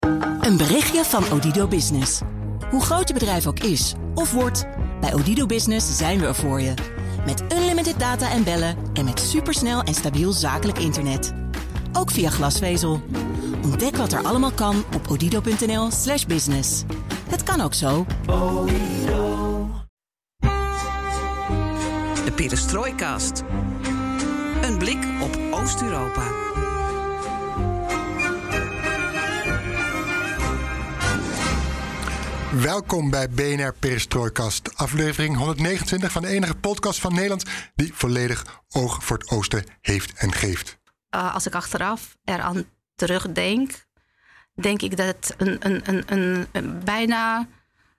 Een berichtje van Odido Business. Hoe groot je bedrijf ook is of wordt, bij Odido Business zijn we er voor je. Met unlimited data en bellen en met supersnel en stabiel zakelijk internet. Ook via glasvezel. Ontdek wat er allemaal kan op odido.nl/business. Het kan ook zo. De Perestrooikast. Een blik op Oost-Europa. Welkom bij BNR Perestrooikast, aflevering 129 van de enige podcast van Nederland die volledig oog voor het oosten heeft en geeft. Als ik achteraf eraan terugdenk, denk ik dat het bijna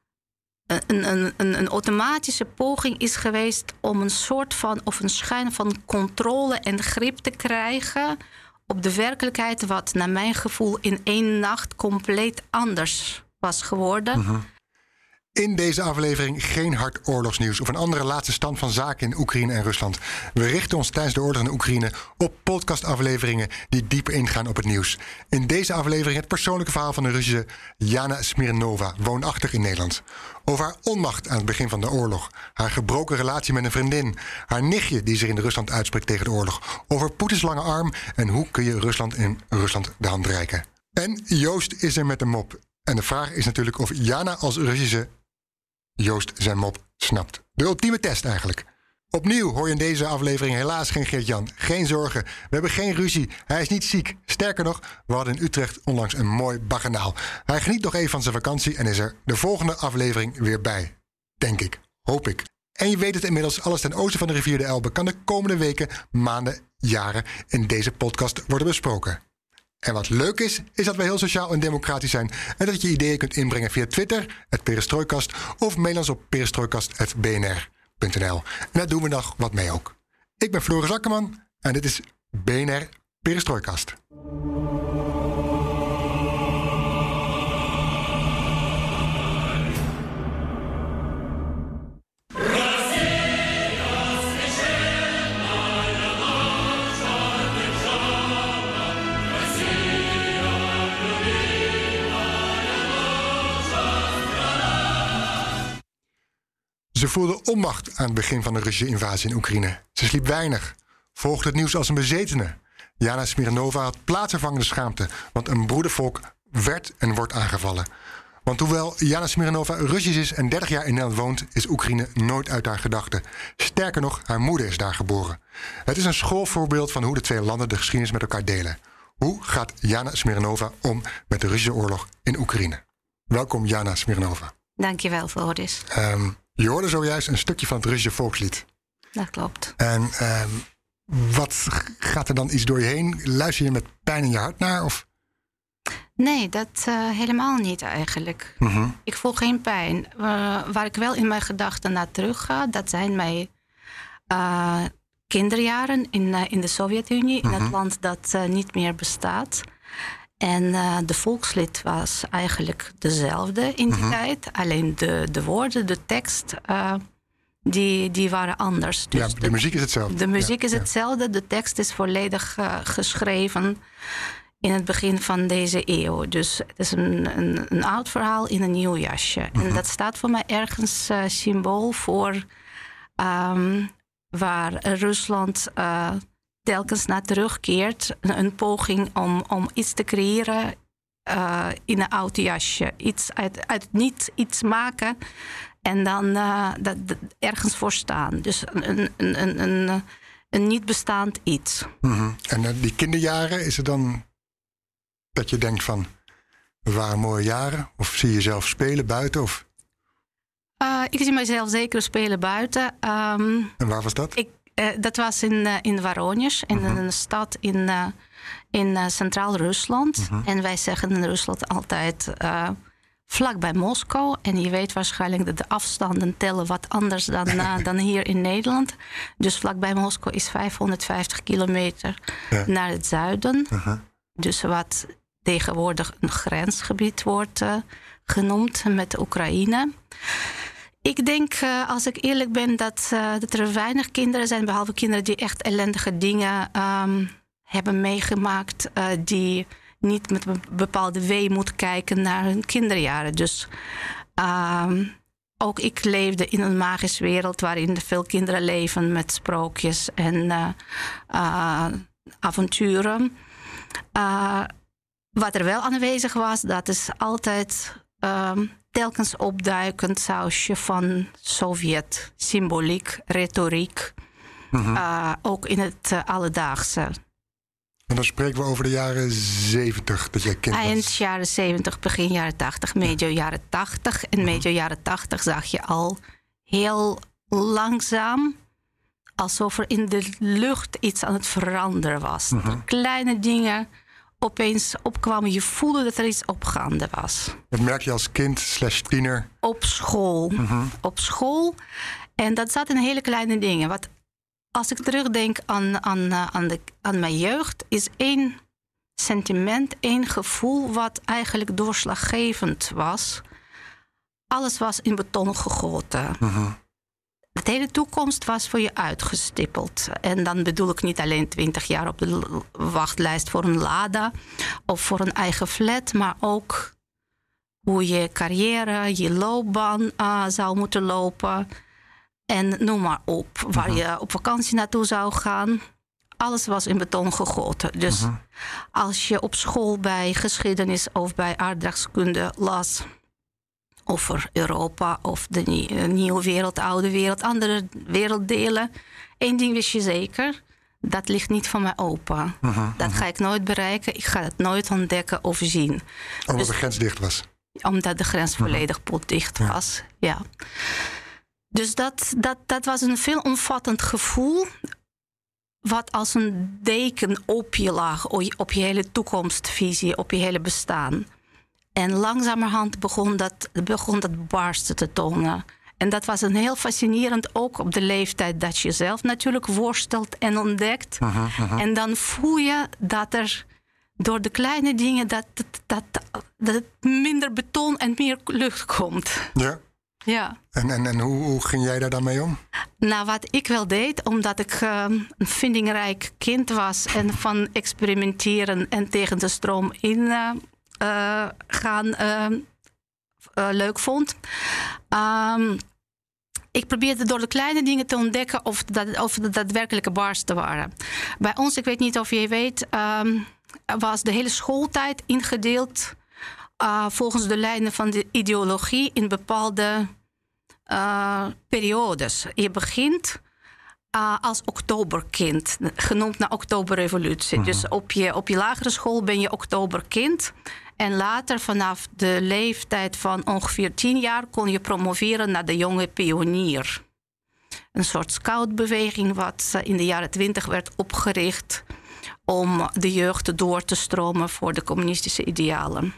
een automatische poging is geweest om een soort van, of een schijn van controle en grip te krijgen op de werkelijkheid, wat naar mijn gevoel in één nacht compleet anders was geworden. In deze aflevering geen hard oorlogsnieuws of een andere laatste stand van zaken in Oekraïne en Rusland. We richten ons tijdens de oorlog in Oekraïne op podcastafleveringen die dieper ingaan op het nieuws. In deze aflevering het persoonlijke verhaal van de Russische Jana Smirnova, woonachtig in Nederland. Over haar onmacht aan het begin van de oorlog, haar gebroken relatie met een vriendin, haar nichtje die zich in Rusland uitspreekt tegen de oorlog, over Poetins lange arm en hoe kun je Rusland de hand reiken. En Joost is er met een mop. En de vraag is natuurlijk of Jana als Russische Joost zijn mop snapt. De ultieme test eigenlijk. Opnieuw hoor je in deze aflevering helaas geen Geert-Jan. Geen zorgen, we hebben geen ruzie. Hij is niet ziek. Sterker nog, we hadden in Utrecht onlangs een mooi baganaal. Hij geniet nog even van zijn vakantie en is er de volgende aflevering weer bij. Denk ik, hoop ik. En je weet het inmiddels, alles ten oosten van de rivier de Elbe kan de komende weken, maanden, jaren in deze podcast worden besproken. En wat leuk is dat we heel sociaal en democratisch zijn en dat je ideeën kunt inbrengen via Twitter, het Perestrooikast, of mail ons op perestrooikast@bnr.nl. En daar doen we nog wat mee ook. Ik ben Floris Akkerman en dit is BNR Perestrooikast. Ze voelde onmacht aan het begin van de Russische invasie in Oekraïne. Ze sliep weinig, volgde het nieuws als een bezetene. Jana Smirnova had plaatsvervangende schaamte, want een broedervolk werd en wordt aangevallen. Want hoewel Jana Smirnova Russisch is en 30 jaar in Nederland woont, is Oekraïne nooit uit haar gedachten. Sterker nog, haar moeder is daar geboren. Het is een schoolvoorbeeld van hoe de twee landen de geschiedenis met elkaar delen. Hoe gaat Jana Smirnova om met de Russische oorlog in Oekraïne? Welkom Jana Smirnova. Dankjewel, Floris. Je hoorde zojuist een stukje van het Russische volkslied. Dat klopt. En wat gaat er dan iets door je heen? Luister je met pijn in je hart naar? Of? Nee, dat helemaal niet eigenlijk. Ik voel geen pijn. Waar ik wel in mijn gedachten naar terug ga, dat zijn mijn kinderjaren in de Sovjet-Unie, in het land dat niet meer bestaat. En de volkslied was eigenlijk dezelfde in die tijd. Alleen de woorden, de tekst, die waren anders. Dus ja, de muziek is hetzelfde. De muziek is hetzelfde. De tekst is volledig geschreven in het begin van deze eeuw. Dus het is een oud verhaal in een nieuw jasje. En dat staat voor mij ergens symbool voor waar Rusland telkens naar terugkeert. Een poging om iets te creëren in een oud jasje. Iets uit niets iets maken en dan ergens voor staan. Dus een niet bestaand iets. En die kinderjaren, is het dan dat je denkt van, we waren mooie jaren? Of zie je jezelf spelen buiten? Of? Ik zie mijzelf zeker spelen buiten. En waar was dat? Dat was in Voronezh, in een stad in centraal Rusland. En wij zeggen in Rusland altijd vlak bij Moskou. En je weet waarschijnlijk dat de afstanden tellen wat anders dan hier in Nederland. Dus vlakbij Moskou is 550 kilometer naar het zuiden. Dus wat tegenwoordig een grensgebied wordt genoemd met Oekraïne. Ik denk, als ik eerlijk ben, dat er weinig kinderen zijn, behalve kinderen die echt ellendige dingen hebben meegemaakt, die niet met een bepaalde weemoed kijken naar hun kinderjaren. Dus ook ik leefde in een magische wereld waarin veel kinderen leven met sprookjes en avonturen. Wat er wel aanwezig was, dat is altijd telkens opduikend sausje van Sovjet, symboliek, retoriek. Ook in het alledaagse. En dan spreken we over de jaren 70 dat jij kind was. Eind jaren 70, begin jaren 80, medio jaren 80. En medio jaren 80 zag je al heel langzaam, alsof er in de lucht iets aan het veranderen was. Dat kleine dingen opeens opkwamen. Je voelde dat er iets opgaande was. Dat merk je als kind / tiener? Op school. Op school. En dat zat in hele kleine dingen. Wat, als ik terugdenk aan mijn jeugd, is één sentiment, één gevoel wat eigenlijk doorslaggevend was. Alles was in beton gegoten. De hele toekomst was voor je uitgestippeld. En dan bedoel ik niet alleen 20 jaar op de wachtlijst voor een Lada of voor een eigen flat, maar ook hoe je carrière, je loopbaan zou moeten lopen. En noem maar op, waar je op vakantie naartoe zou gaan. Alles was in beton gegoten. Dus als je op school bij geschiedenis of bij aardrijkskunde las over Europa of de nieuwe wereld, oude wereld, andere werelddelen. Eén ding wist je zeker, dat ligt niet van mij open. Dat ga ik nooit bereiken, ik ga het nooit ontdekken of zien. Omdat de grens dicht was? Omdat de grens volledig potdicht was, ja. Dus dat was een veelomvattend gevoel, wat als een deken op je lag, op je hele toekomstvisie, op je hele bestaan. En langzamerhand begon dat barsten te tonen. En dat was een heel fascinerend, ook op de leeftijd dat je zelf natuurlijk worstelt en ontdekt. En dan voel je dat er door de kleine dingen dat het minder beton en meer lucht komt. Ja. Ja. En hoe ging jij daar dan mee om? Nou, wat ik wel deed, omdat ik een vindingrijk kind was en van experimenteren en tegen de stroom in gaan leuk vond. Ik probeerde door de kleine dingen te ontdekken of de daadwerkelijke barsten waren. Bij ons, ik weet niet of je weet, was de hele schooltijd ingedeeld volgens de lijnen van de ideologie in bepaalde periodes. Je begint als oktoberkind, genoemd naar oktoberrevolutie. Dus op je lagere school ben je oktoberkind. En later, vanaf de leeftijd van ongeveer 10 jaar, kon je promoveren naar de jonge pionier. Een soort scoutbeweging wat in de jaren 20 werd opgericht om de jeugd door te stromen voor de communistische idealen.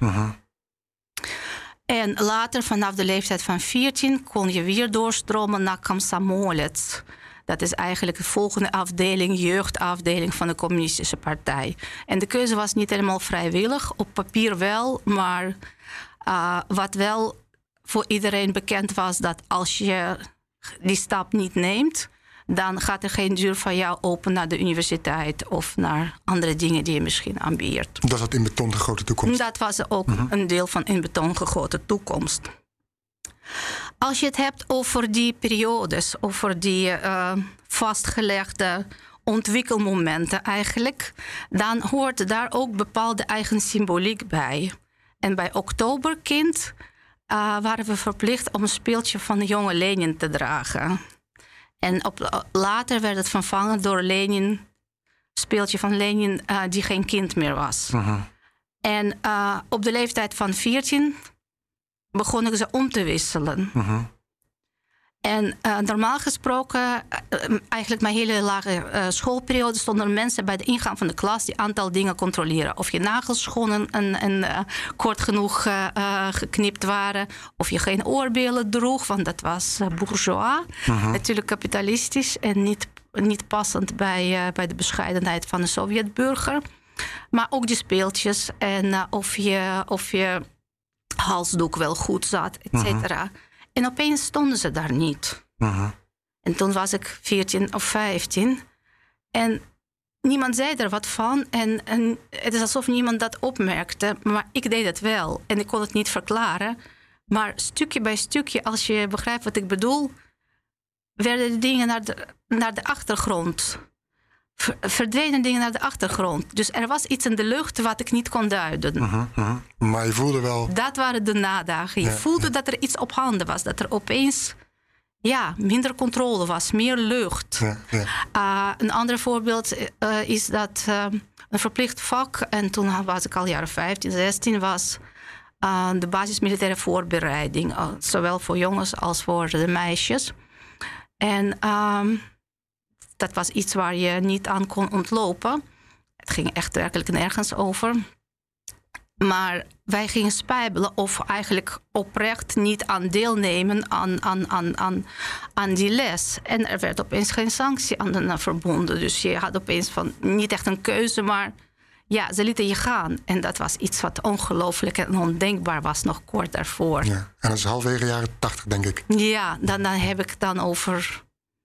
En later, vanaf de leeftijd van 14, kon je weer doorstromen naar Komsomolets. Dat is eigenlijk de volgende afdeling, jeugdafdeling van de Communistische Partij. En de keuze was niet helemaal vrijwillig, op papier wel. Maar wat wel voor iedereen bekend was, dat als je die stap niet neemt, dan gaat er geen deur van jou open naar de universiteit of naar andere dingen die je misschien ambieert. Dat was in beton gegoten toekomst? Dat was ook een deel van in beton gegoten toekomst. Als je het hebt over die periodes, over die vastgelegde ontwikkelmomenten eigenlijk, dan hoort daar ook bepaalde eigen symboliek bij. En bij Oktoberkind waren we verplicht om een speeltje van de jonge Lenin te dragen. En later werd het vervangen door Lenin, speeltje van Lenin die geen kind meer was. En op de leeftijd van 14 begonnen ze om te wisselen. En normaal gesproken, eigenlijk mijn hele lage schoolperiode, stonden er mensen bij de ingang van de klas die aantal dingen controleren. Of je nagels schoon en kort genoeg geknipt waren. Of je geen oorbellen droeg, want dat was bourgeois. Natuurlijk kapitalistisch en niet passend bij de bescheidenheid van de Sovjetburger. Maar ook die speeltjes en of je halsdoek wel goed zat, et cetera. En opeens stonden ze daar niet. En toen was ik 14 of 15. En niemand zei er wat van. En het is alsof niemand dat opmerkte. Maar ik deed het wel. En ik kon het niet verklaren. Maar stukje bij stukje, als je begrijpt wat ik bedoel, werden de dingen naar de achtergrond. Verdwenen dingen naar de achtergrond. Dus er was iets in de lucht wat ik niet kon duiden. Maar je voelde wel... Dat waren de nadagen. Je voelde dat er iets op handen was. Dat er opeens minder controle was. Meer lucht. Een ander voorbeeld is dat een verplicht vak... en toen was ik al jaren 15, 16... was de basismilitaire voorbereiding. Zowel voor jongens als voor de meisjes. En... dat was iets waar je niet aan kon ontlopen. Het ging echt werkelijk nergens over. Maar wij gingen spijbelen of eigenlijk oprecht niet aan deelnemen aan die les. En er werd opeens geen sanctie aan verbonden. Dus je had opeens niet echt een keuze, maar ze lieten je gaan. En dat was iets wat ongelooflijk en ondenkbaar was nog kort daarvoor. Ja, en dat is halverwege jaren 80, denk ik. Ja, dan heb ik het dan over...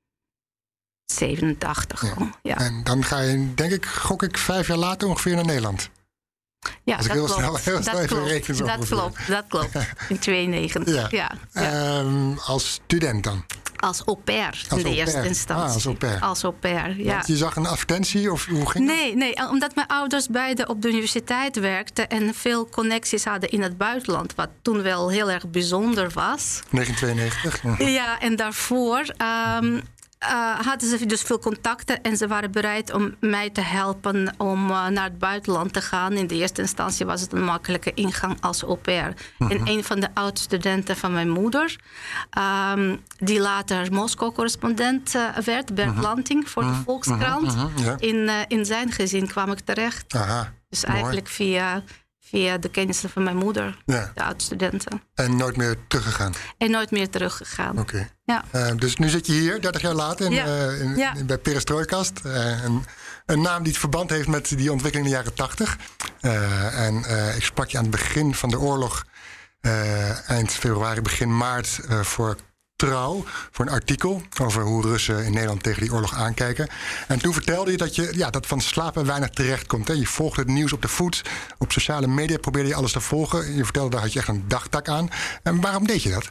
87. Ja. En dan ga je, denk ik, gok ik 5 jaar later ongeveer naar Nederland. Ja, als ik heel snel even reken. Dat klopt. In 92. Ja. Als student dan? Als au pair in de eerste instantie. Als au pair, ja. Want je zag een advertentie of hoe ging dat? Nee, omdat mijn ouders beide op de universiteit werkten... en veel connecties hadden in het buitenland... wat toen wel heel erg bijzonder was. 1992. Ja, en daarvoor... hadden ze dus veel contacten en ze waren bereid om mij te helpen om naar het buitenland te gaan. In de eerste instantie was het een makkelijke ingang als au pair. En een van de oud-studenten van mijn moeder, die later Moskou-correspondent werd, Bert Lanting voor de Volkskrant. In zijn gezin kwam ik terecht. Dus eigenlijk via de kennissen van mijn moeder, de oud-studenten. En nooit meer teruggegaan? Oké. Ja. Dus nu zit je hier, 30 jaar later, bij Perestrojkast. Een naam die het verband heeft met die ontwikkeling in de jaren 80. Ik sprak je aan het begin van de oorlog, eind februari, begin maart, voor Trouw, voor een artikel over hoe Russen in Nederland tegen die oorlog aankijken. En toen vertelde je dat van slapen weinig terecht komt. Hè? Je volgde het nieuws op de voet. Op sociale media probeerde je alles te volgen. Je vertelde, daar had je echt een dagtaak aan. En waarom deed je dat?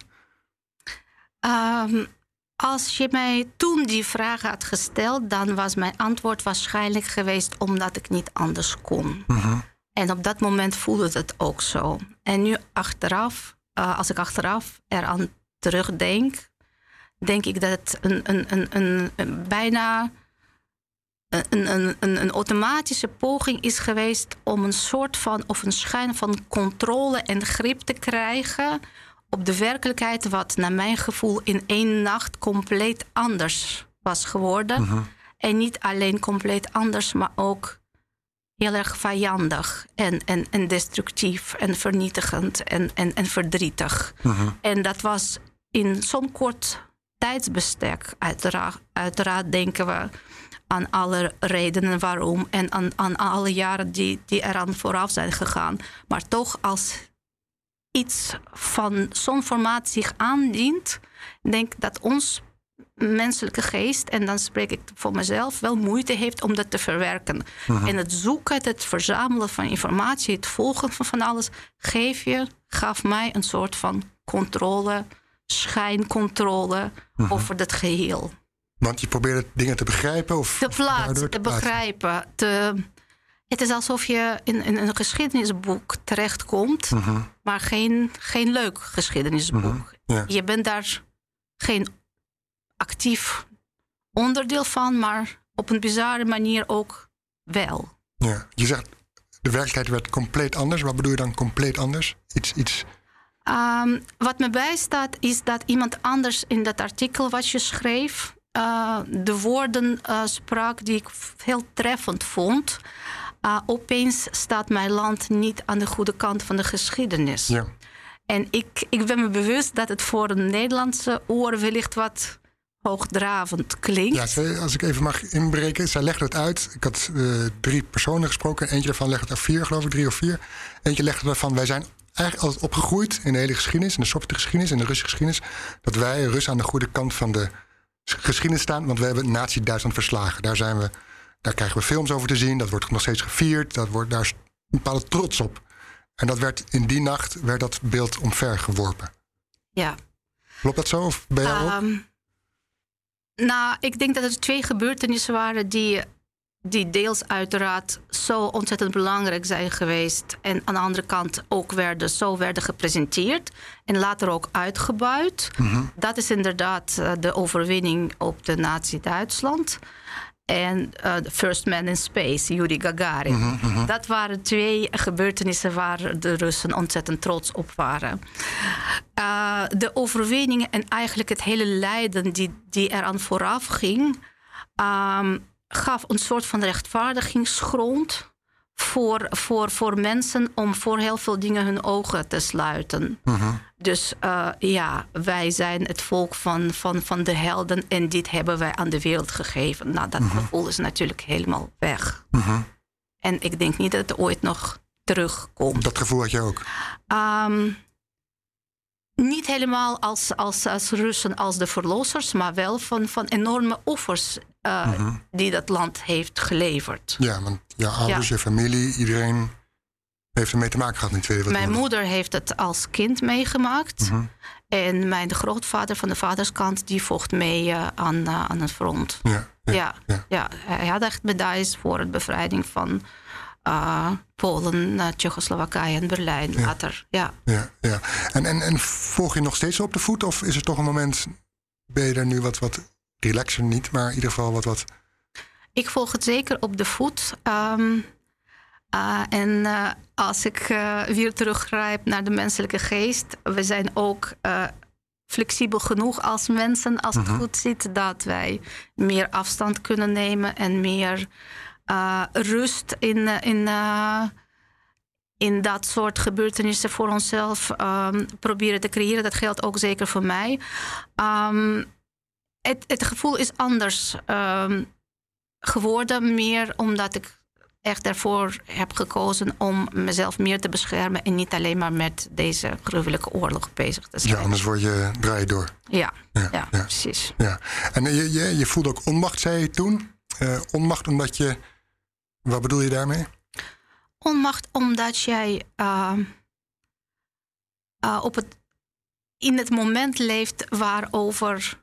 Als je mij toen die vraag had gesteld, dan was mijn antwoord waarschijnlijk geweest omdat ik niet anders kon. En op dat moment voelde het ook zo. En nu achteraf, als ik achteraf eraan terugdenk, denk ik dat het bijna een automatische poging is geweest om een soort van, of een schijn van controle en grip te krijgen op de werkelijkheid, wat naar mijn gevoel in 1 nacht compleet anders was geworden. En niet alleen compleet anders, maar ook heel erg vijandig en destructief en vernietigend en verdrietig. En dat was in zo'n kort tijdsbestek. Uiteraard denken we aan alle redenen waarom en aan alle jaren die eraan vooraf zijn gegaan. Maar toch, als iets van zo'n formaat zich aandient, denk ik dat ons menselijke geest, en dan spreek ik voor mezelf, wel moeite heeft om dat te verwerken. En het zoeken, het verzamelen van informatie, het volgen van alles, gaf mij een soort van controle, schijncontrole over het geheel. Want je probeerde dingen te begrijpen? Of te begrijpen. Het is alsof je in een geschiedenisboek terechtkomt, maar geen leuk geschiedenisboek. Je bent daar geen actief onderdeel van, maar op een bizarre manier ook wel. Ja, je zegt, de werkelijkheid werd compleet anders. Wat bedoel je dan compleet anders? Iets... Wat me bijstaat is dat iemand anders in dat artikel wat je schreef de woorden sprak die ik heel treffend vond. Opeens staat mijn land niet aan de goede kant van de geschiedenis. Ja. En ik ben me bewust dat het voor een Nederlandse oor wellicht wat hoogdravend klinkt. Ja, als ik even mag inbreken. Zij legde het uit. Ik had 3 personen gesproken. Eentje daarvan legde het uit 4, geloof ik, 3 of 4. Eentje legde ervan, wij zijn eigenlijk altijd opgegroeid in de hele geschiedenis, in de Sovjetgeschiedenis, in de Russische geschiedenis, dat wij Russen aan de goede kant van de geschiedenis staan, want we hebben Nazi-Duitsland verslagen. Daar zijn we Daar krijgen we films over te zien. Dat wordt nog steeds gevierd. Daar is een bepaalde trots op. En in die nacht werd dat beeld omvergeworpen. Ja. Klopt dat zo? Of bij jou ook? Nou, ik denk dat er 2 gebeurtenissen waren die deels uiteraard zo ontzettend belangrijk zijn geweest. En aan de andere kant ook werden gepresenteerd. En later ook uitgebuit. Mm-hmm. Dat is inderdaad de overwinning op de Nazi-Duitsland. En The First Man in Space, Yuri Gagarin. Mm-hmm. Dat waren 2 gebeurtenissen waar de Russen ontzettend trots op waren. De overwinningen en eigenlijk het hele lijden die eraan vooraf ging, gaf een soort van rechtvaardigingsgrond voor mensen om voor heel veel dingen hun ogen te sluiten. Mm-hmm. Dus wij zijn het volk van de helden en dit hebben wij aan de wereld gegeven. Nou, dat gevoel is natuurlijk helemaal weg. Mm-hmm. En ik denk niet dat het ooit nog terugkomt. Dat gevoel had je ook? Niet helemaal als Russen als de verlossers, maar wel van enorme offers die dat land heeft geleverd. Ja, want je ouders, je familie, iedereen heeft ermee te maken gehad in de Tweede Wereldoorlog. Mijn moeder heeft het als kind meegemaakt. Mm-hmm. En mijn grootvader van de vaderskant, die vocht mee aan het front. Ja. Hij had echt medailles voor de bevrijding van Polen, Tsjechoslowakije en Berlijn later. Ja. En volg je nog steeds op de voet? Of is er toch een moment, ben je er nu wat relaxer niet, maar in ieder geval wat... Ik volg het zeker op de voet. En als ik weer teruggrijp naar de menselijke geest, we zijn ook flexibel genoeg als mensen, als het goed zit, dat wij meer afstand kunnen nemen en meer rust in dat soort gebeurtenissen voor onszelf proberen te creëren. Dat geldt ook zeker voor mij. Het gevoel is anders geworden, meer omdat ik echt ervoor heb gekozen om mezelf meer te beschermen en niet alleen maar met deze gruwelijke oorlog bezig te zijn. Ja, anders draai je door. Ja, precies. Ja. En je voelde ook onmacht, zei je toen? Onmacht omdat je... Wat bedoel je daarmee? Onmacht omdat jij in het moment leeft waarover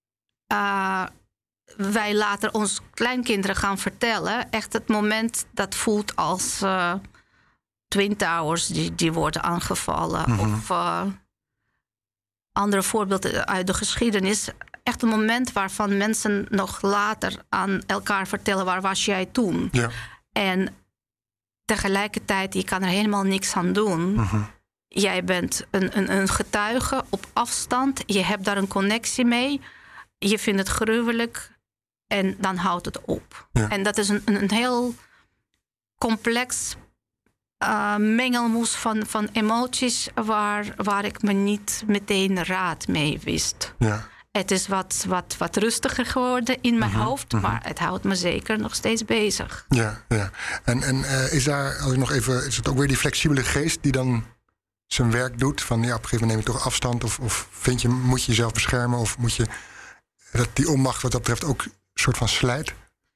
wij later ons kleinkinderen gaan vertellen. Echt het moment dat voelt als Twin Towers die worden aangevallen. Mm-hmm. Of andere voorbeelden uit de geschiedenis. Echt een moment waarvan mensen nog later aan elkaar vertellen, waar was jij toen? Ja. En tegelijkertijd, je kan er helemaal niks aan doen. Mm-hmm. Jij bent een getuige op afstand. Je hebt daar een connectie mee. Je vindt het gruwelijk. En dan houdt het op. Ja. En dat is een heel complex mengelmoes van emoties waar ik me niet meteen raad mee wist. Ja. Het is wat rustiger geworden in mijn hoofd, maar het houdt me zeker nog steeds bezig. Ja. En is daar, als ik nog even, is het ook weer die flexibele geest die dan zijn werk doet? Van op een gegeven moment neem je toch afstand? Of moet je jezelf beschermen? Of moet je dat die onmacht wat dat betreft ook een soort van slijt?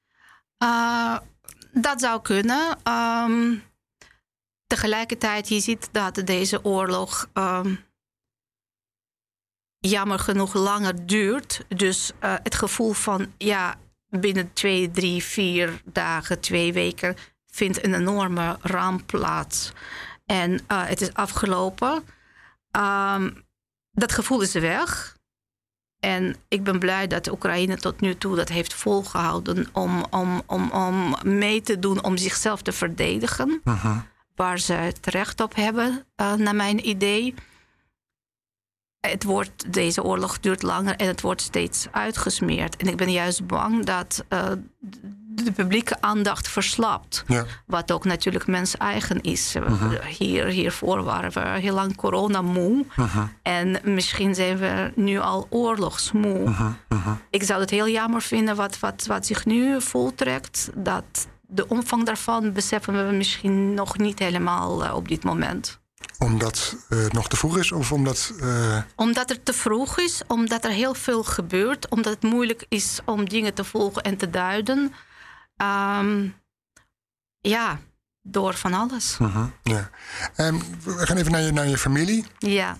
Dat zou kunnen. Tegelijkertijd, je ziet dat deze oorlog jammer genoeg langer duurt. Dus het gevoel van binnen 2, 3, 4 dagen, 2 weken vindt een enorme ramp plaats. En het is afgelopen. Dat gevoel is weg. En ik ben blij dat Oekraïne tot nu toe dat heeft volgehouden om mee te doen om zichzelf te verdedigen. Uh-huh. Waar ze het recht op hebben, naar mijn idee. Deze oorlog duurt langer en het wordt steeds uitgesmeerd. En ik ben juist bang dat de publieke aandacht verslapt. Ja. Wat ook natuurlijk mens-eigen is. Hiervoor waren we heel lang coronamoe. En misschien zijn we nu al oorlogsmoe. Ik zou het heel jammer vinden wat zich nu voltrekt. Dat de omvang daarvan beseffen we misschien nog niet helemaal op dit moment. Omdat het nog te vroeg is? Of omdat Omdat het te vroeg is, omdat er heel veel gebeurt. Omdat het moeilijk is om dingen te volgen en te duiden. Door van alles. Ja. We gaan even naar je familie. Ja.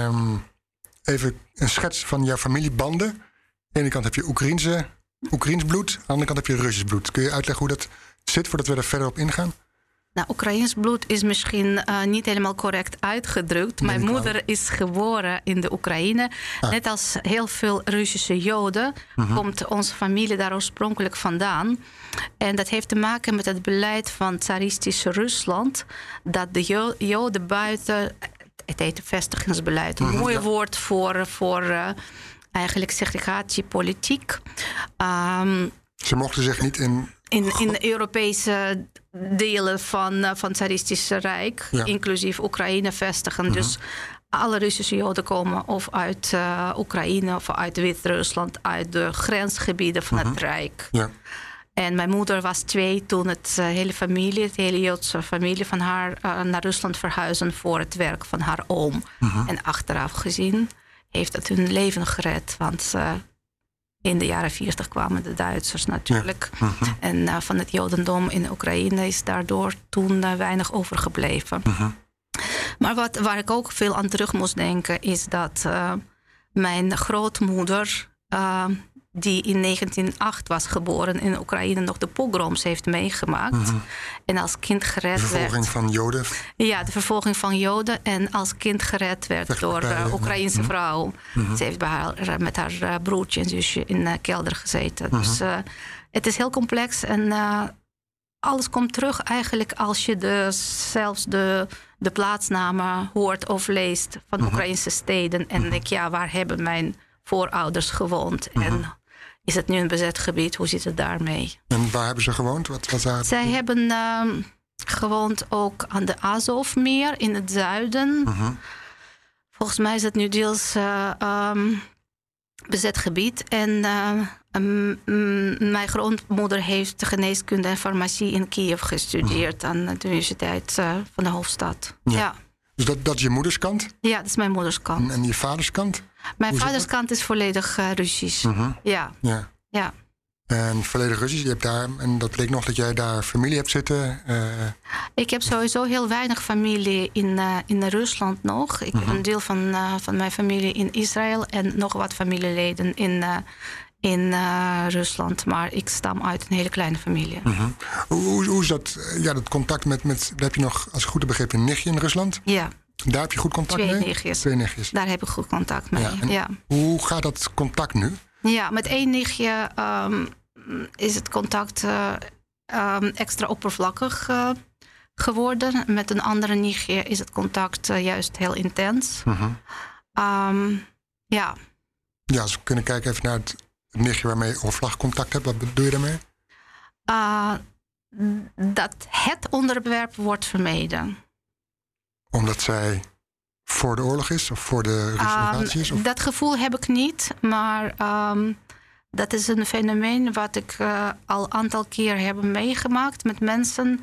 Even een schets van jouw familiebanden. Aan de ene kant heb je Oekraïens bloed. Aan de andere kant heb je Russisch bloed. Kun je uitleggen hoe dat zit voordat we er verder op ingaan? Nou, Oekraïens bloed is misschien niet helemaal correct uitgedrukt. Mijn moeder is geboren in de Oekraïne. Net als heel veel Russische Joden komt onze familie daar oorspronkelijk vandaan. En dat heeft te maken met het beleid van tsaristische Rusland. Dat de Joden buiten, het heet vestigingsbeleid, een mooi woord voor eigenlijk segregatiepolitiek. Ze mochten zich niet in de Europese delen van het Tsaristische Rijk, inclusief Oekraïne, vestigen. Dus alle Russische Joden komen of uit Oekraïne of uit Wit-Rusland, uit de grensgebieden van het Rijk. Ja. En mijn moeder was 2 toen het hele Joodse familie van haar naar Rusland verhuisden voor het werk van haar oom. En achteraf gezien heeft het hun leven gered, want in de jaren 40 kwamen de Duitsers natuurlijk. En van het Jodendom in Oekraïne is daardoor toen weinig overgebleven. Maar waar ik ook veel aan terug moest denken is dat mijn grootmoeder, die in 1908 was geboren in Oekraïne, nog de pogroms heeft meegemaakt. En als kind gered werd. De vervolging van Joden? Ja, de vervolging van Joden. En als kind gered werd door Oekraïense vrouw. Ze heeft met haar broertje en zusje in de kelder gezeten. Dus het is heel complex. En alles komt terug eigenlijk als je zelfs de plaatsnamen hoort of leest van Oekraïnse steden. En denk, waar hebben mijn voorouders gewoond? En is het nu een bezet gebied? Hoe zit het daarmee? En waar hebben ze gewoond? Zij hebben gewoond ook aan de Azovmeer in het zuiden. Volgens mij is het nu deels bezet gebied. En mijn grootmoeder heeft geneeskunde en farmacie in Kiev gestudeerd aan de universiteit van de hoofdstad. Ja. Dus dat is je moederskant? Ja, dat is mijn moederskant. En je vaderskant? Mijn vaderskant is volledig Russisch. Ja. En volledig Russisch. Je hebt daar, en dat bleek nog dat jij daar familie hebt zitten. Ik heb sowieso heel weinig familie in Rusland nog. Ik heb een deel van mijn familie in Israël en nog wat familieleden in Rusland. Maar ik stam uit een hele kleine familie. Hoe is dat? Ja, dat contact met daar heb je nog, als ik goed heb begrepen, een nichtje in Rusland? Ja. Daar heb je goed contact 2 mee? nichtjes. 2 nichtjes. Daar heb ik goed contact mee. Hoe gaat dat contact nu? Ja, met 1 nichtje is het contact extra oppervlakkig geworden. Met een andere nichtje is het contact juist heel intens. Ja, als we kunnen kijken even naar het nichtje waarmee je oppervlakkig contact hebt. Wat bedoel je daarmee? Dat het onderwerp wordt vermeden. Omdat zij voor de oorlog is of voor de Russische invasie is? Dat gevoel heb ik niet, maar dat is een fenomeen wat ik al een aantal keer heb meegemaakt met mensen.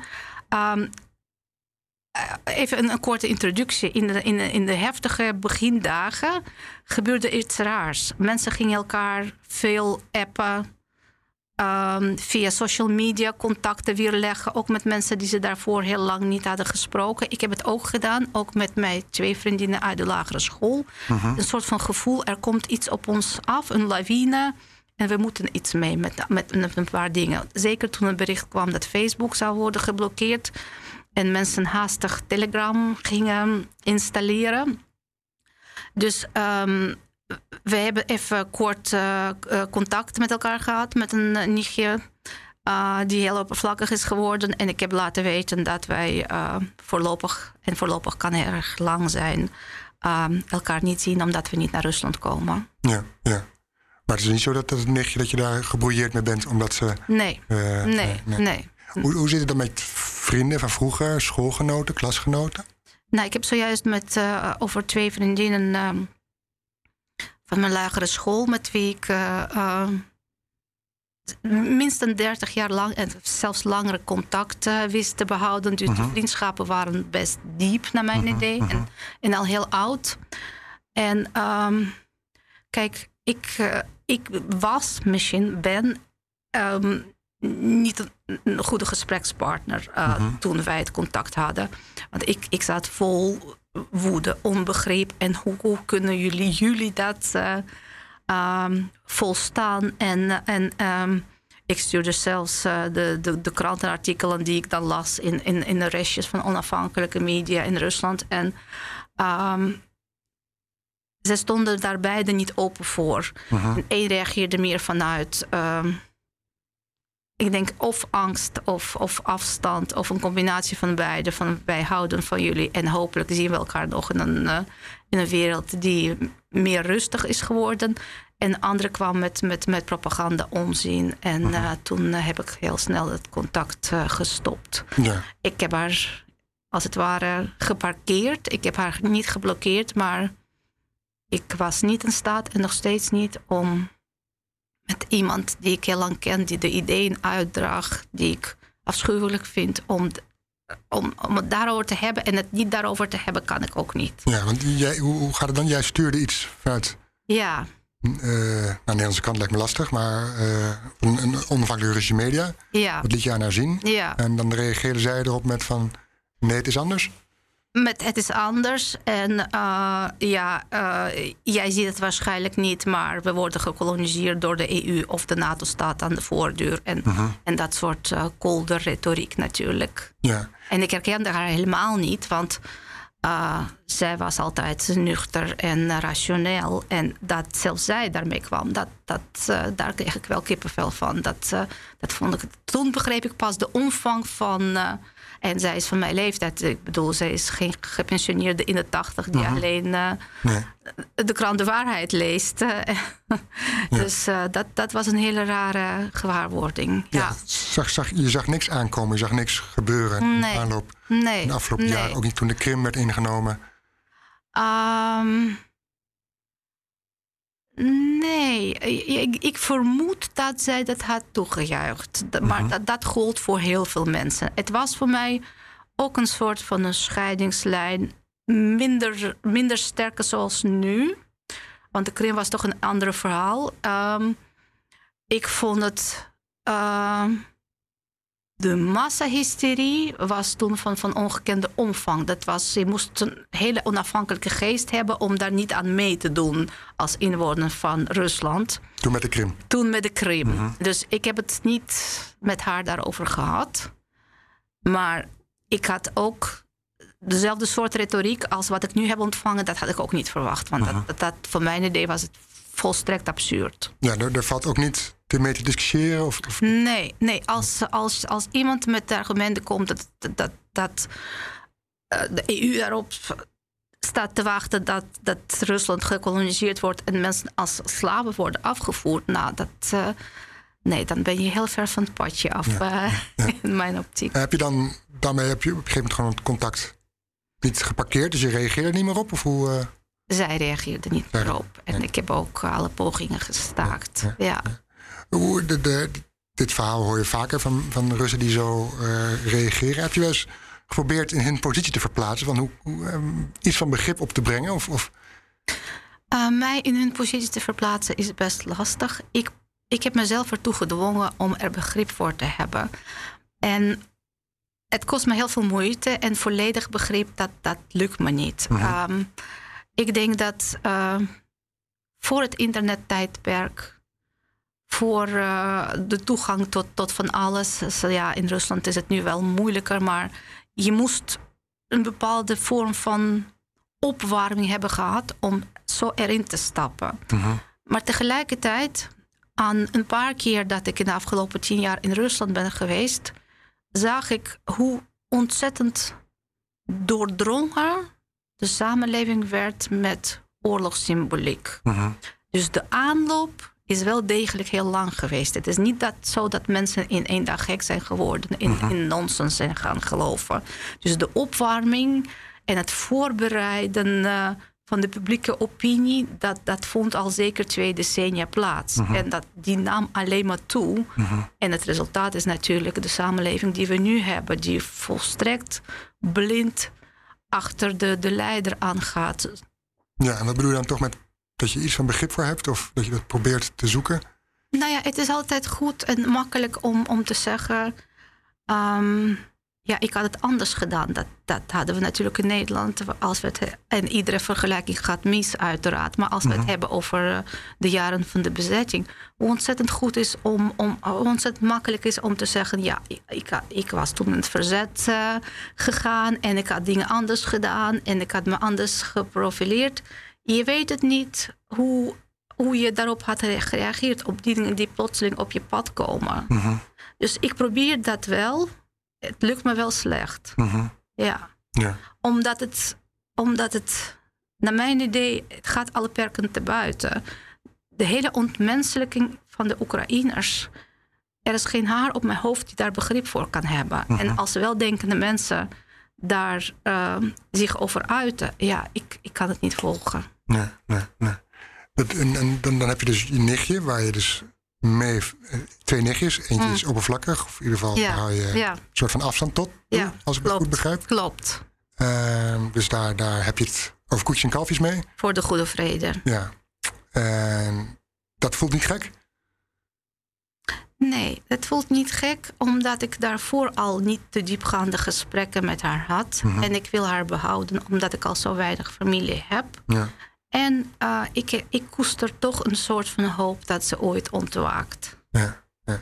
Even een korte introductie. In de heftige begindagen gebeurde iets raars. Mensen gingen elkaar veel appen. Via social media contacten weer leggen. Ook met mensen die ze daarvoor heel lang niet hadden gesproken. Ik heb het ook gedaan. Ook met mijn 2 vriendinnen uit de lagere school. Een soort van gevoel, er komt iets op ons af. Een lawine. En we moeten iets mee met een paar dingen. Zeker toen het bericht kwam dat Facebook zou worden geblokkeerd. En mensen haastig Telegram gingen installeren. Dus we hebben even kort contact met elkaar gehad. Met een nichtje die heel oppervlakkig is geworden. En ik heb laten weten dat wij voorlopig kan erg lang zijn, elkaar niet zien omdat we niet naar Rusland komen. Ja. Maar het is niet zo dat het nichtje dat je daar gebrouilleerd mee bent omdat ze... Nee. Hoe zit het dan met vrienden van vroeger, schoolgenoten, klasgenoten? Nou, ik heb zojuist over 2 vriendinnen van mijn lagere school, met wie ik minstens 30 jaar lang en zelfs langere contact wist te behouden. Dus de vriendschappen waren best diep, naar mijn idee, en al heel oud. En kijk, ik ben niet een goede gesprekspartner toen wij het contact hadden. Want ik zat vol woede, onbegrip. En hoe kunnen jullie dat volstaan? En ik stuurde zelfs de krantenartikelen die ik dan las in de restjes van onafhankelijke media in Rusland. En ze stonden daar beide niet open voor. En één reageerde meer vanuit, ik denk, of angst of afstand, of een combinatie van beide. Van wij houden van jullie en hopelijk zien we elkaar nog in een wereld die meer rustig is geworden. En de andere kwam met propaganda onzin. En toen heb ik heel snel het contact gestopt. Ja. Ik heb haar, als het ware, geparkeerd. Ik heb haar niet geblokkeerd, maar ik was niet in staat en nog steeds niet om met iemand die ik heel lang ken, die de ideeën uitdraagt, die ik afschuwelijk vind, om het daarover te hebben. En het niet daarover te hebben, kan ik ook niet. Ja, want hoe gaat het dan? Jij stuurde iets vanuit... Ja. De Nederlandse kant lijkt me lastig, maar een onafhankelijke Russische media. Ja. Wat liet je aan haar zien? Ja. En dan reageerde zij erop met van, nee, het is anders? Met het is anders. En jij ziet het waarschijnlijk niet, maar we worden gekoloniseerd door de EU of de NATO staat aan de voordeur. En dat soort kolde retoriek natuurlijk. Ja. En ik herkende haar helemaal niet, want zij was altijd nuchter en rationeel. En dat zelfs zij daarmee kwam, daar kreeg ik wel kippenvel van. Dat vond ik. Toen begreep ik pas de omvang van... en zij is van mijn leeftijd. Ik bedoel, zij is geen gepensioneerde in de 80... die alleen de krant De Waarheid leest. Dus dat was een hele rare gewaarwording. Ja. Je zag niks aankomen, je zag niks gebeuren in de aanloop. In de afgelopen jaren, ook niet toen de Krim werd ingenomen. Nee, ik vermoed dat zij dat had toegejuicht. Maar dat gold voor heel veel mensen. Het was voor mij ook een soort van een scheidingslijn. Minder sterk zoals nu. Want de Krim was toch een ander verhaal. Ik vond het... de massahysterie was toen van ongekende omvang. Je moest een hele onafhankelijke geest hebben om daar niet aan mee te doen als inwoner van Rusland. Toen met de Krim? Toen met de Krim. Dus ik heb het niet met haar daarover gehad. Maar ik had ook dezelfde soort retoriek als wat ik nu heb ontvangen. Dat had ik ook niet verwacht. Want dat voor mijn idee was het volstrekt absurd. Ja, er valt ook niet mee te discussiëren? Of... Nee. Als iemand met de argumenten komt dat de EU daarop staat te wachten dat Rusland gekoloniseerd wordt en mensen als slaven worden afgevoerd, dan ben je heel ver van het padje af, in mijn optiek. Daarmee heb je op een gegeven moment gewoon het contact niet geparkeerd, dus je reageerde niet meer op? Of hoe? Zij reageerde niet meer op. En ik heb ook alle pogingen gestaakt. Ja. Dit verhaal hoor je vaker van Russen die zo reageren. Heb je wel eens geprobeerd in hun positie te verplaatsen? Van iets van begrip op te brengen? Mij in hun positie te verplaatsen is best lastig. Ik heb mezelf ertoe gedwongen om er begrip voor te hebben. En het kost me heel veel moeite. En volledig begrip, dat lukt me niet. Ik denk dat voor het internettijdperk, voor de toegang tot van alles. In Rusland is het nu wel moeilijker, maar je moest een bepaalde vorm van opwarming hebben gehad om zo erin te stappen. Maar tegelijkertijd, aan een paar keer dat ik in de afgelopen 10 jaar in Rusland ben geweest, zag ik hoe ontzettend doordrongen de samenleving werd met oorlogssymboliek. Dus de aanloop is wel degelijk heel lang geweest. Het is niet zo dat mensen in 1 dag gek zijn geworden, in nonsens zijn gaan geloven. Dus de opwarming en het voorbereiden van de publieke opinie, dat vond al zeker 2 decennia plaats. En die nam alleen maar toe. En het resultaat is natuurlijk de samenleving die we nu hebben, die volstrekt blind achter de leider aangaat. Ja, en wat bedoel je dan toch met dat je iets van begrip voor hebt? Of dat je dat probeert te zoeken? Nou ja, het is altijd goed en makkelijk om te zeggen... ik had het anders gedaan. Dat hadden we natuurlijk in Nederland. En iedere vergelijking gaat mis, uiteraard. Maar als we het hebben over de jaren van de bezetting... hoe ontzettend goed is hoe ontzettend makkelijk is om te zeggen... ja, ik was toen in het verzet gegaan... en ik had dingen anders gedaan... en ik had me anders geprofileerd. Je weet het niet hoe je daarop had gereageerd... op die dingen die plotseling op je pad komen. Mm-hmm. Dus ik probeer dat wel... Het lukt me wel slecht. Mm-hmm. Ja. Omdat het, naar mijn idee, het gaat alle perken te buiten. De hele ontmenselijking van de Oekraïners. Er is geen haar op mijn hoofd die daar begrip voor kan hebben. Mm-hmm. En als weldenkende mensen daar zich over uiten... ja, ik kan het niet volgen. Nee. En dan heb je dus je nichtje, waar je dus... mee 2 nichtjes. Eentje is oppervlakkig. Of in ieder geval hou je een soort van afstand tot. Als ik het goed begrijp. Klopt. Dus daar heb je het over koetjes en kalfjes mee. Voor de goede vrede. Ja. Dat voelt niet gek? Nee, het voelt niet gek. Omdat ik daarvoor al niet te diepgaande gesprekken met haar had. Mm-hmm. En ik wil haar behouden. Omdat ik al zo weinig familie heb. Ja. En ik koester toch een soort van hoop dat ze ooit ontwaakt. Ja.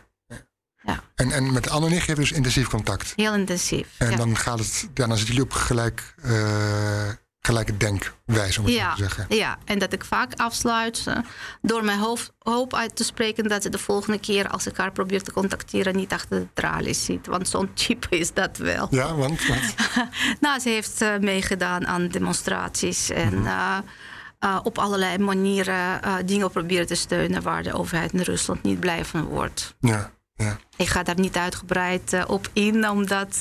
En met de andere nicht heb je dus intensief contact? Heel intensief, En dan gaat het, dan zitten jullie op gelijke denkwijze, om het zo te zeggen. Ja, en dat ik vaak afsluit door mijn hoop uit te spreken... dat ze de volgende keer, als ik haar probeer te contacteren... niet achter de tralies zit. Want zo'n type is dat wel. Ja, want? Nou, ze heeft meegedaan aan demonstraties en... op allerlei manieren dingen proberen te steunen... waar de overheid in Rusland niet blij van wordt. Ja. Ik ga daar niet uitgebreid op in... omdat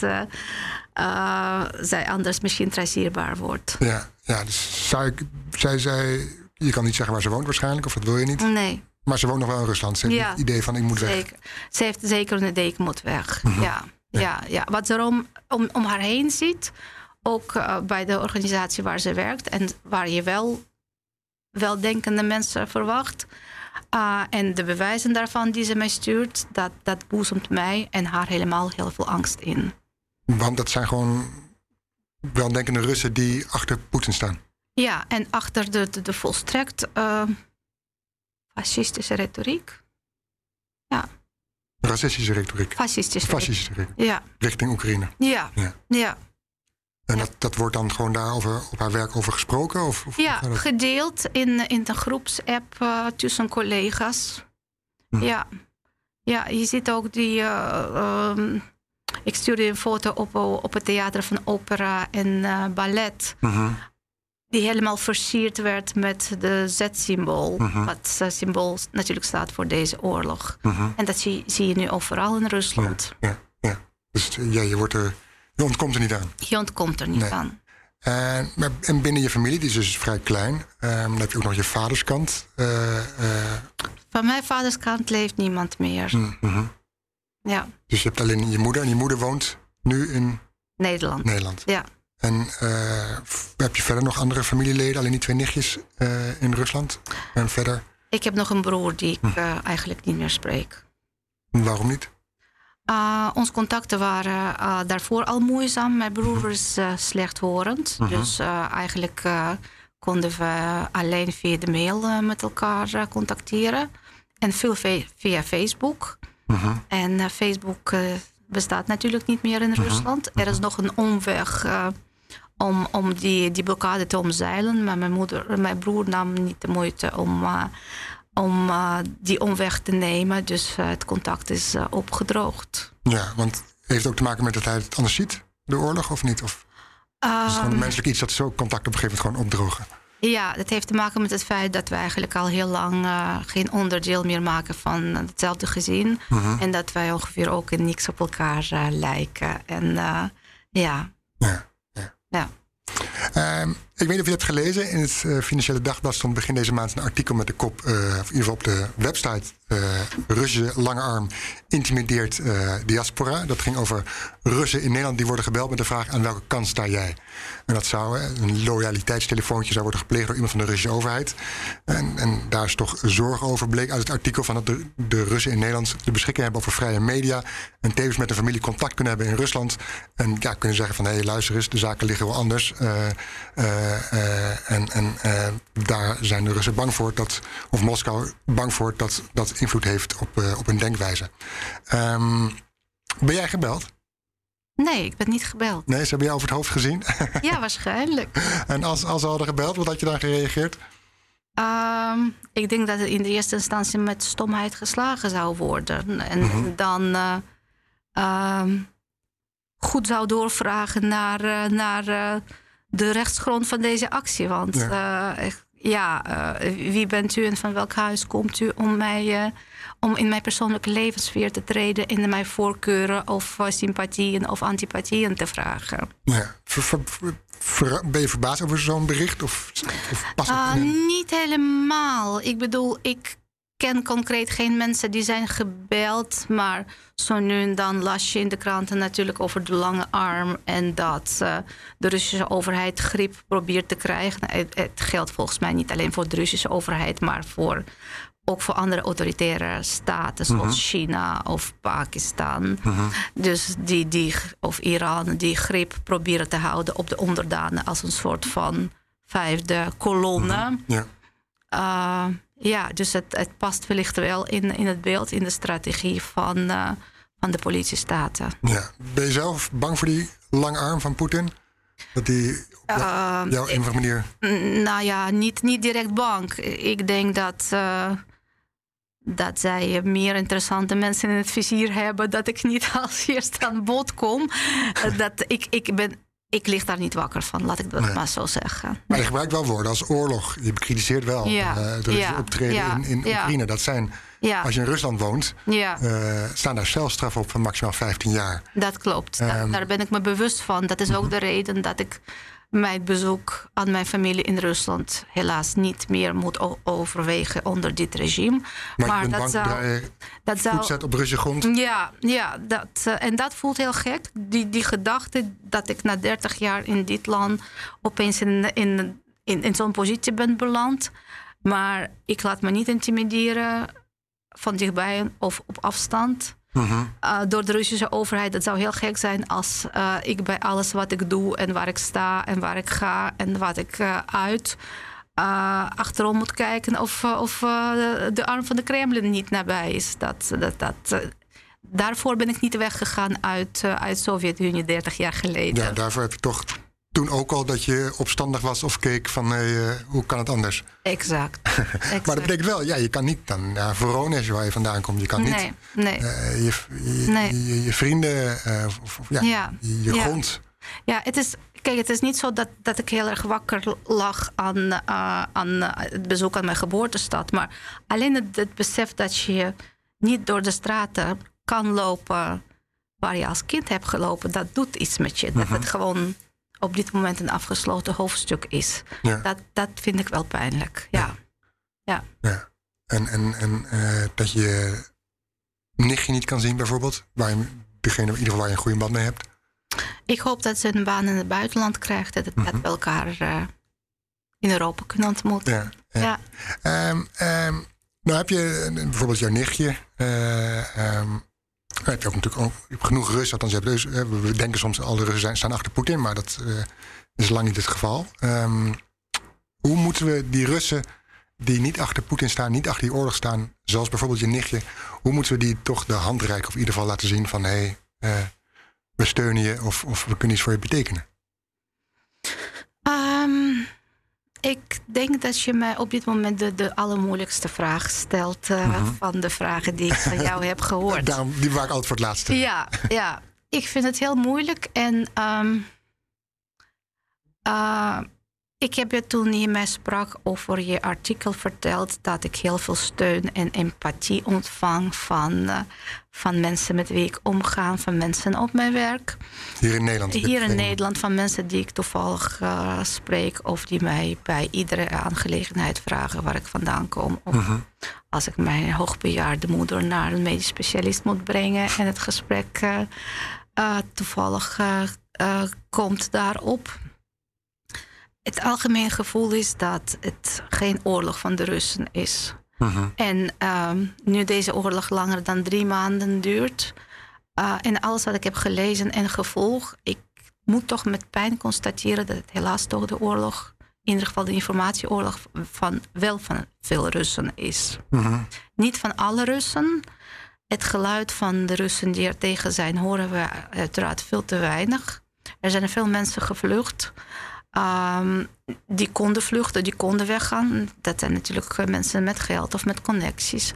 zij anders misschien traceerbaar wordt. Ja, dus zij zei... Je kan niet zeggen waar ze woont waarschijnlijk, of dat wil je niet? Nee. Maar ze woont nog wel in Rusland. Ze heeft het idee van ik moet weg. Ze heeft zeker een idee, ik moet weg. Mm-hmm. Ja. Wat ze om haar heen ziet... ook bij de organisatie waar ze werkt... en waar je weldenkende mensen verwacht. En de bewijzen daarvan die ze mij stuurt... dat boezemt mij en haar helemaal heel veel angst in. Want dat zijn gewoon weldenkende Russen die achter Poetin staan. Ja, en achter de volstrekt fascistische retoriek. Ja. Racistische retoriek. Fascistische retoriek. Ja. Richting Oekraïne. Ja. En dat wordt dan gewoon daarover op haar werk over gesproken? Of gedeeld in de groepsapp tussen collega's. Ja, je ziet ook die... ik stuurde een foto op het theater van opera en ballet. Mm-hmm. Die helemaal versierd werd met de Z-symbool. Mm-hmm. Wat symbool natuurlijk staat voor deze oorlog. Mm-hmm. En dat zie je nu overal in Rusland. Ja. Dus je ontkomt er niet aan. Je ontkomt er niet aan. En binnen je familie, die is dus vrij klein. Dan heb je ook nog je vaderskant. Van mijn vaderskant leeft niemand meer. Mm-hmm. Ja. Dus je hebt alleen je moeder. En je moeder woont nu in Nederland. Ja. En heb je verder nog andere familieleden? Alleen die 2 nichtjes in Rusland? En verder? Ik heb nog een broer die ik eigenlijk niet meer spreek. Waarom niet? Onze contacten waren daarvoor al moeizaam. Mijn broer is slechthorend. Mm-hmm. Dus eigenlijk konden we alleen via de mail met elkaar contacteren. En veel via Facebook. Mm-hmm. En Facebook bestaat natuurlijk niet meer in Rusland. Er is nog een omweg om die blokkade te omzeilen. Maar mijn broer nam niet de moeite om die omweg te nemen. Dus het contact is opgedroogd. Ja, want heeft het ook te maken met dat hij het anders ziet, de oorlog, of niet? Of is het gewoon een menselijk iets dat zo contact op een gegeven moment gewoon opdrogen? Ja, dat heeft te maken met het feit dat we eigenlijk al heel lang geen onderdeel meer maken van hetzelfde gezin. Mm-hmm. En dat wij ongeveer ook in niks op elkaar lijken. En Ik weet niet of je het hebt gelezen. In het Financiële Dagblad stond begin deze maand een artikel met de kop... in ieder geval op de website... Russische lange arm intimideert diaspora. Dat ging over Russen in Nederland die worden gebeld met de vraag... aan welke kant sta jij? En dat zou een loyaliteitstelefoontje zou worden gepleegd... door iemand van de Russische overheid. En daar is toch zorg over, bleek uit het artikel... van dat de Russen in Nederland de beschikking hebben over vrije media... en tevens met de familie contact kunnen hebben in Rusland... en ja, kunnen zeggen van, hé, luister eens, de zaken liggen wel anders... daar zijn de Russen bang voor of Moskou bang voor dat invloed heeft op hun denkwijze. Ben jij gebeld? Nee, ik ben niet gebeld. Nee, ze hebben jou over het hoofd gezien? Ja, waarschijnlijk. En als ze hadden gebeld, wat had je dan gereageerd? Ik denk dat het in de eerste instantie met stomheid geslagen zou worden. En dan goed zou doorvragen naar de rechtsgrond van deze actie. Want wie bent u en van welk huis komt u om in mijn persoonlijke levenssfeer te treden... en in mijn voorkeuren of sympathieën of antipathieën te vragen? Ja. Ben je verbaasd over zo'n bericht? Of past het niet helemaal. Ik bedoel, ik ken concreet geen mensen die zijn gebeld... maar zo nu en dan las je in de kranten natuurlijk over de lange arm... en dat de Russische overheid grip probeert te krijgen. Het geldt volgens mij niet alleen voor de Russische overheid... maar ook voor andere autoritaire staten, zoals China of Pakistan. Dus of Iran, die grip proberen te houden op de onderdanen... als een soort van vijfde kolonne. Dus het past wellicht wel in het beeld, in de strategie van de politiestaten. Ja. Ben je zelf bang voor die lange arm van Poetin? Dat die op jouw een of andere manier... Nou ja, niet direct bang. Ik denk dat zij meer interessante mensen in het vizier hebben... dat ik niet als eerste aan bod kom. Ik lig daar niet wakker van, laat ik dat maar zo zeggen. Maar je gebruikt wel woorden als oorlog. Je bekritiseert wel het optreden in Oekraïne. Dat zijn, als je in Rusland woont... staan daar celstraffen op van maximaal 15 jaar. Dat klopt. Daar ben ik me bewust van. Dat is ook de reden dat ik mijn bezoek aan mijn familie in Rusland... helaas niet meer moet overwegen onder dit regime. Maar je bent bang dat voet zet op Russische grond? En dat voelt heel gek. Die gedachte dat ik na 30 jaar in dit land... opeens in zo'n positie ben beland. Maar ik laat me niet intimideren van dichtbij of op afstand... door de Russische overheid. Dat zou heel gek zijn als ik bij alles wat ik doe... en waar ik sta en waar ik ga en wat ik achterom moet kijken... of de arm van de Kremlin niet nabij is. Daarvoor ben ik niet weggegaan uit Sovjet-Unie 30 jaar geleden. Ja, daarvoor heb je toch toen ook al dat je opstandig was of keek van... hoe kan het anders? Exact. Maar dat betekent wel, je kan niet dan naar Voronezh waar je vandaan komt. Je kan niet je vrienden, je grond. Ja, het is niet zo dat ik heel erg wakker lag aan het bezoek aan mijn geboortestad. Maar alleen het besef dat je niet door de straten kan lopen waar je als kind hebt gelopen, dat doet iets met je. Dat het gewoon op dit moment een afgesloten hoofdstuk is. Ja. Dat vind ik wel pijnlijk, ja. En dat je nichtje niet kan zien bijvoorbeeld? Degene in ieder geval waar je een goede band mee hebt? Ik hoop dat ze een baan in het buitenland krijgt. Dat we elkaar in Europa kunnen ontmoeten. Ja. Nou heb je bijvoorbeeld jouw nichtje. Heb je ook natuurlijk ook genoeg Russen. Althans, we denken soms alle Russen staan achter Poetin. Maar dat is lang niet het geval. Hoe moeten we die Russen die niet achter Poetin staan, niet achter die oorlog staan, zoals bijvoorbeeld je nichtje, hoe moeten we die toch de hand reiken of in ieder geval laten zien van we steunen je of we kunnen iets voor je betekenen? Ik denk dat je mij op dit moment de allermoeilijkste vraag stelt van de vragen die ik van jou heb gehoord. Daarom, die waar ik altijd voor het laatste. Ja. Ik vind het heel moeilijk en Ik heb je toen je mij sprak over je artikel verteld dat ik heel veel steun en empathie ontvang van mensen met wie ik omga, van mensen op mijn werk. Hier in Nederland? Hier in Nederland, van mensen die ik toevallig spreek of die mij bij iedere aangelegenheid vragen waar ik vandaan kom. Of als ik mijn hoogbejaarde moeder naar een medisch specialist moet brengen en het gesprek toevallig komt daarop. Het algemeen gevoel is dat het geen oorlog van de Russen is. En nu deze oorlog langer dan 3 maanden duurt, en alles wat ik heb gelezen en gevolgd, ik moet toch met pijn constateren dat het helaas toch de oorlog, in ieder geval de informatieoorlog, van veel Russen is. Niet van alle Russen. Het geluid van de Russen die er tegen zijn, horen we uiteraard veel te weinig. Er zijn veel mensen gevlucht. Die konden vluchten, die konden weggaan. Dat zijn natuurlijk mensen met geld of met connecties.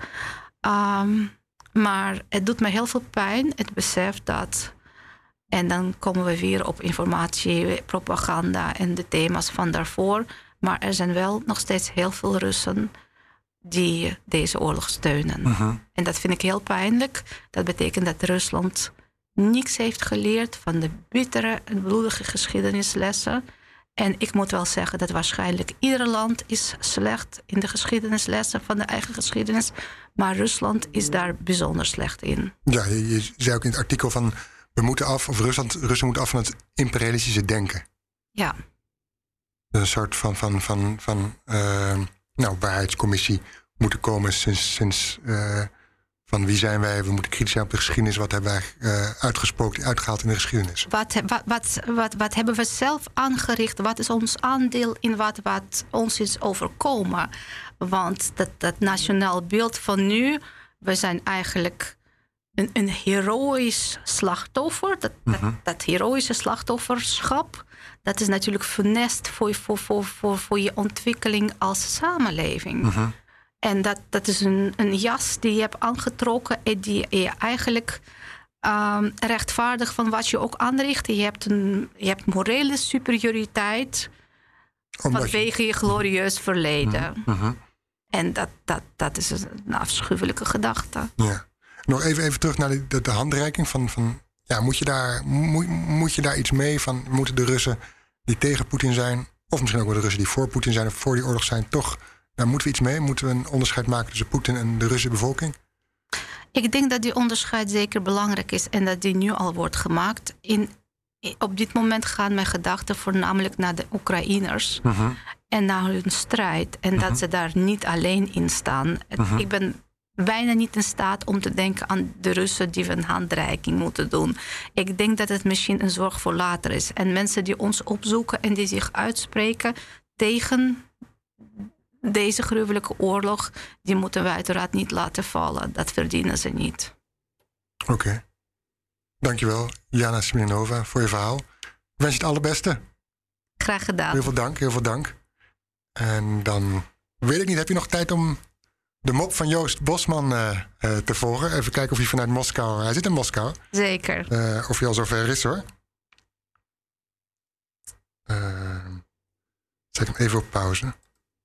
Maar het doet me heel veel pijn, het besef dat. En dan komen we weer op informatie, propaganda en de thema's van daarvoor. Maar er zijn wel nog steeds heel veel Russen die deze oorlog steunen. En dat vind ik heel pijnlijk. Dat betekent dat Rusland niks heeft geleerd van de bittere en bloedige geschiedenislessen. En ik moet wel zeggen dat waarschijnlijk ieder land is slecht in de geschiedenislessen van de eigen geschiedenis. Maar Rusland is daar bijzonder slecht in. Ja, je zei ook in het artikel van we moeten af, of Russen moeten af van het imperialistische denken. Ja. Een soort van waarheidscommissie moeten komen sinds van wie zijn wij? We moeten kritisch zijn op de geschiedenis. Wat hebben wij uitgehaald in de geschiedenis? Wat hebben we zelf aangericht? Wat is ons aandeel in wat ons is overkomen? Want dat nationaal beeld van nu, we zijn eigenlijk een heroïsch slachtoffer. Dat heroïsche slachtofferschap, dat is natuurlijk funest voor je ontwikkeling als samenleving. En dat is een jas die je hebt aangetrokken en die je eigenlijk rechtvaardigt van wat je ook aanricht. Je hebt morele superioriteit vanwege je glorieus verleden. En dat is een afschuwelijke gedachte. Ja. Nog even terug naar de handreiking van moet je daar iets mee van? Moeten de Russen die tegen Poetin zijn, of misschien ook wel de Russen die voor Poetin zijn of voor die oorlog zijn, toch, daar moeten we iets mee? Moeten we een onderscheid maken tussen Poetin en de Russische bevolking? Ik denk dat die onderscheid zeker belangrijk is en dat die nu al wordt gemaakt. Op dit moment gaan mijn gedachten voornamelijk naar de Oekraïners en naar hun strijd. En dat ze daar niet alleen in staan. Ik ben bijna niet in staat om te denken aan de Russen die we een handreiking moeten doen. Ik denk dat het misschien een zorg voor later is. En mensen die ons opzoeken en die zich uitspreken tegen deze gruwelijke oorlog, die moeten we uiteraard niet laten vallen. Dat verdienen ze niet. Oké. Dankjewel, Jana Smirnova, voor je verhaal. Ik wens je het allerbeste. Graag gedaan. Heel veel dank. En dan weet ik niet, heb je nog tijd om de mop van Joost Bosman te volgen? Even kijken of hij vanuit Moskou... Hij zit in Moskou. Zeker. Of hij al zover is, hoor. Zet hem even op pauze.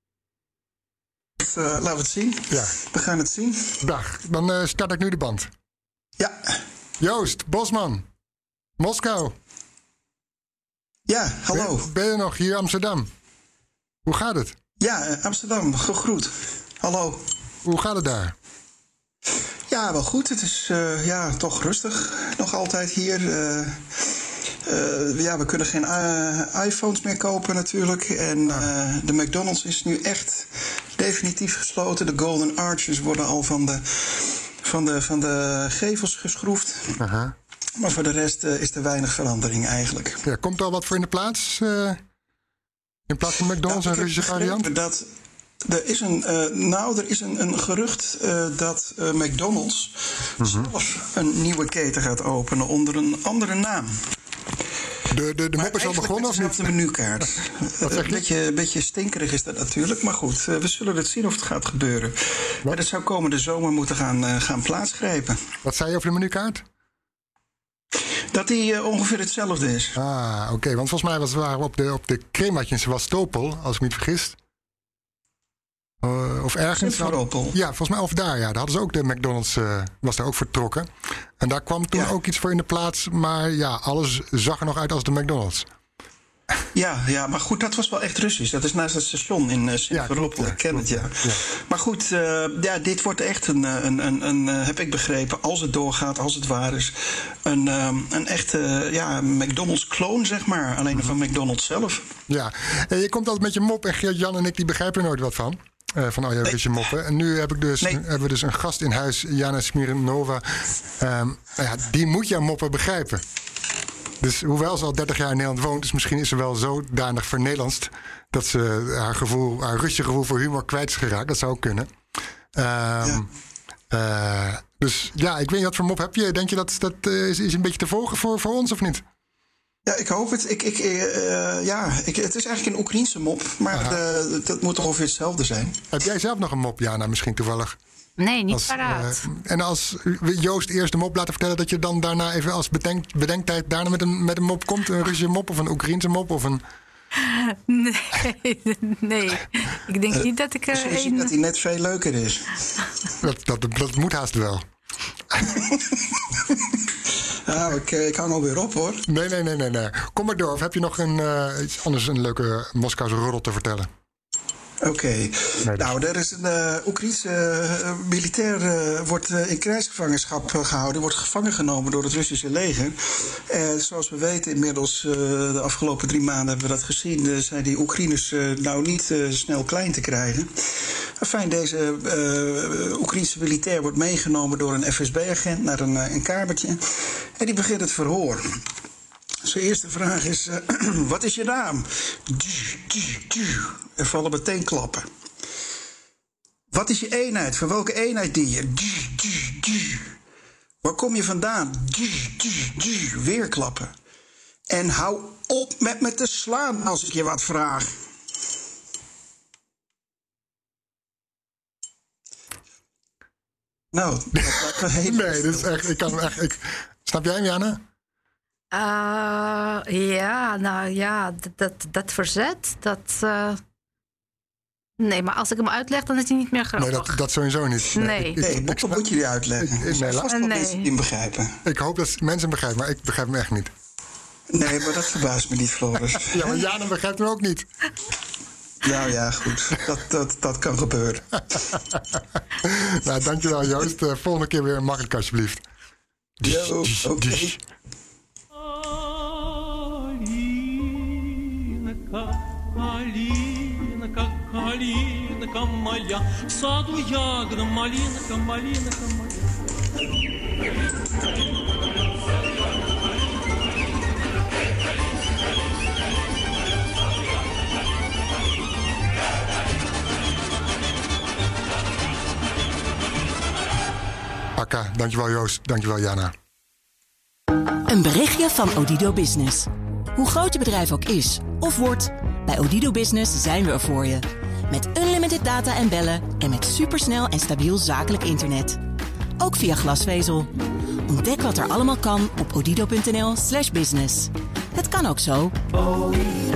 Laten we het zien. Ja. We gaan het zien. Dag, dan start ik nu de band. Ja. Joost Bosman, Moskou. Ja, hallo. Ben je nog hier in Amsterdam? Hoe gaat het? Ja, Amsterdam, gegroet. Hallo. Hoe gaat het daar? Ja, wel goed. Het is toch rustig. Nog altijd hier. We kunnen geen iPhones meer kopen natuurlijk. En de McDonald's is nu echt definitief gesloten. De Golden Arches worden al van de gevels geschroefd. Aha. Maar voor de rest is er weinig verandering eigenlijk. Ja, komt er al wat voor in de plaats? In plaats van McDonald's een Russische variant? Er is een gerucht dat McDonald's zelf een nieuwe keten gaat openen onder een andere naam. De mop is al begonnen of niet? De menukaart. Een beetje stinkerig is dat natuurlijk. Maar goed, we zullen het zien of het gaat gebeuren. Maar dat zou komende zomer moeten gaan plaatsgrijpen. Wat zei je over de menukaart? Dat die ongeveer hetzelfde is. Ah, oké. Want volgens mij waren we op de cremaatje in Sevastopol, als ik me niet vergis. Of ergens. Simferopol. Ja, volgens mij of daar. Ja. Daar hadden ze ook de McDonald's, was daar ook vertrokken. En daar kwam toen ook iets voor in de plaats. Maar ja, alles zag er nog uit als de McDonald's. Ja, maar goed, dat was wel echt Russisch. Dat is naast het station in Simferopol. Ik ken het, ja. Maar goed, dit wordt echt een heb ik begrepen, als het doorgaat, als het waar is, een echte McDonald's-kloon, zeg maar. Alleen van McDonald's zelf. Ja, je komt altijd met je mop en Geert-Jan en ik die begrijpen er nooit wat van. Je moppen. En nu hebben we dus een gast in huis, Jana Smirnova. Die moet jouw moppen begrijpen. Dus hoewel ze al 30 jaar in Nederland woont, dus misschien is ze wel zodanig vernederlandst dat ze haar Russische gevoel voor humor kwijt is geraakt. Dat zou ook kunnen. Dus ja, ik weet niet wat voor mop heb je. Denk je dat is een beetje te volgen voor ons of niet? Ja, ik hoop het. Het is eigenlijk een Oekraïense mop, maar dat moet toch ongeveer hetzelfde zijn. Heb jij zelf nog een mop, Jana, misschien toevallig? Nee, niet paraat. En als Joost eerst de mop laten vertellen, dat je dan daarna even als bedenktijd daarna met een mop komt? Een Russische mop of een Oekraïense mop of een... Nee. Ik denk niet dat ik er een... dat hij net veel leuker is. Dat moet haast wel. Ik hou nog weer op, hoor. Nee. Kom maar door. Of heb je nog iets anders, een leuke Moskouse roddel te vertellen? Oké. Nou, er is een Oekraïense militair wordt in krijgsgevangenschap gehouden. Wordt gevangen genomen door het Russische leger. Zoals we weten inmiddels, de afgelopen 3 maanden hebben we dat gezien, zijn die Oekraïners niet snel klein te krijgen. Enfin, deze Oekraïense militair wordt meegenomen door een FSB-agent naar een kamertje. En die begint het verhoor. Zijn eerste vraag is, wat is je naam? Er vallen meteen klappen. Wat is je eenheid? Van welke eenheid dien je? Waar kom je vandaan? Weer klappen. En hou op met me te slaan als ik je wat vraag. Nou, dat lijkt me heel... Nee, dat is echt... Ik kan hem echt... Snap jij hem, Jana? Dat verzet, nee, maar als ik hem uitleg, dan is hij niet meer grappig. Nee, dat sowieso niet. Nee, dat moet je die uitleggen. Er zijn vast wel mensen die hem begrijpen. Ik hoop dat mensen hem begrijpen, maar ik begrijp hem echt niet. Nee, maar dat verbaast me niet, Floris. Ja, maar Jana begrijpt hem ook niet. Nou ja, goed. Dat kan gebeuren. Nou, dankjewel, Joost. Volgende keer weer makkelijk, alsjeblieft. Jo, oké. Малинка моя, в саду ягода, малинка, малинка моя. Akka, dankjewel Joost, dankjewel Jana. Een berichtje van Odido Business. Hoe groot je bedrijf ook is of wordt, bij Odido Business zijn we er voor je. Met unlimited data en bellen en met supersnel en stabiel zakelijk internet. Ook via glasvezel. Ontdek wat er allemaal kan op odido.nl/business. Het kan ook zo.